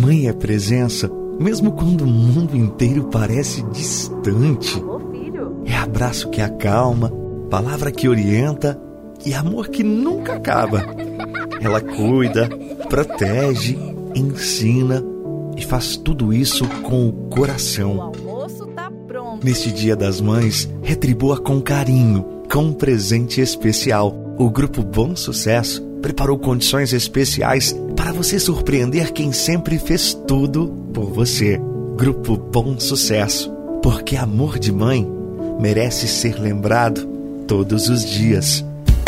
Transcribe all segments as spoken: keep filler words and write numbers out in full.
Mãe é presença, mesmo quando o mundo inteiro parece distante. Alô, filho? É abraço que acalma, palavra que orienta e amor que nunca acaba. Ela cuida, protege, ensina e faz tudo isso com o coração. O almoço tá pronto. Neste Dia das Mães, retribua com carinho, com um presente especial. O Grupo Bom Sucesso preparou condições especiais para você surpreender quem sempre fez tudo por você. Grupo Bom Sucesso, porque amor de mãe merece ser lembrado todos os dias.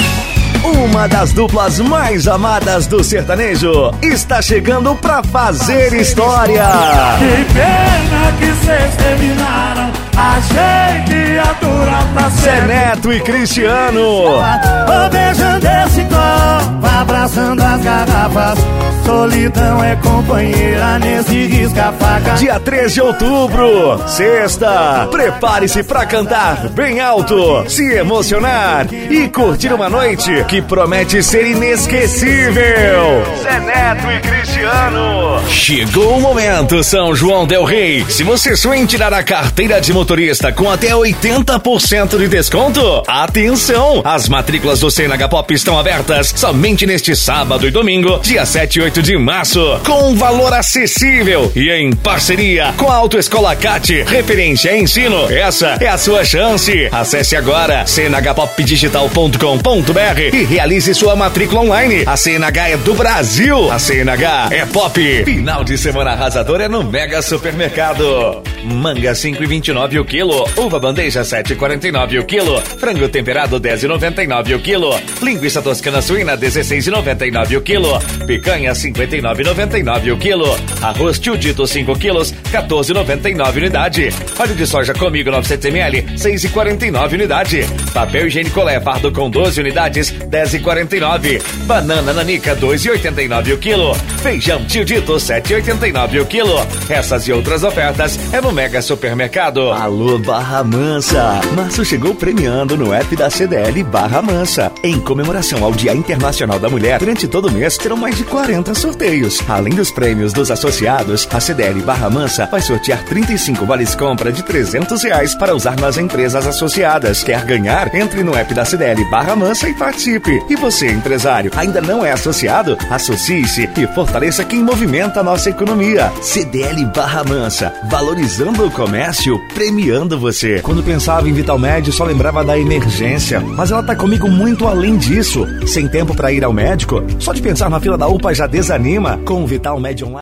Uma das duplas mais amadas do sertanejo está chegando pra fazer história. Que pena que vocês terminaram, achei que ia durar pra sempre. Zé Neto e Cristiano. Vou beijando esse copo, abraçando as garrafas. Solidão é companheira nesse risca-faca. Dia três de outubro, sexta. Prepare-se pra cantar bem alto, se emocionar e curtir uma noite que promete ser inesquecível. Zé Neto e Cristiano. Chegou o momento, São João del Rei. Se você sonha em tirar a carteira de motorista com até oitenta por cento de desconto, atenção! As matrículas do C N H Pop estão abertas somente neste sábado e domingo, dia sete e oito de março, com um valor acessível e em parceria com a Autoescola C A T, referência em ensino. Essa é a sua chance. Acesse agora c n h pop digital ponto com ponto b r e realize sua matrícula online. A C N H é do Brasil. A C N H é pop. Final de semana arrasador é no Mega Supermercado. Manga cinco e vinte e nove o quilo. Uva bandeja sete e quarenta e nove o quilo. Frango temperado dez e noventa e nove o quilo. Linguiça toscana suína dezesseis e noventa e nove o quilo. Picanha cinquenta e nove e noventa e nove o quilo. Arroz tio Dito cinco quilos, quatorze e noventa e nove unidade. Óleo de soja comigo novecentos mililitros, seis e quarenta e nove unidade. Papel higiênico Lé fardo com doze unidades, dez e quarenta e nove. Banana nanica dois e oitenta e nove o quilo. Feijão tio Dito sete e oitenta e nove o quilo. Essas e outras ofertas é no Mega Supermercado. Alô, Barra Mansa. Março chegou premiando no app da C D L Barra Mansa. Em comemoração ao Dia Internacional da Mulher, durante todo o mês terão mais de quarenta sorteios. Além dos prêmios dos associados, a C D L Barra Mansa vai sortear trinta e cinco vales compra de trezentos reais para usar nas empresas associadas. Quer ganhar? Entre no app da C D L Barra Mansa e participe. E você, empresário, ainda não é associado? Associe-se e fortaleça quem movimenta a nossa economia. C D L Barra Mansa, valorizando o comércio, premiando você. Quando pensava em Vitalmed, só lembrava da emergência, mas ela tá comigo muito além disso. Sem tempo para ir ao médico? Só de pensar na fila da U P A já desanima. Com o Vitalmed Online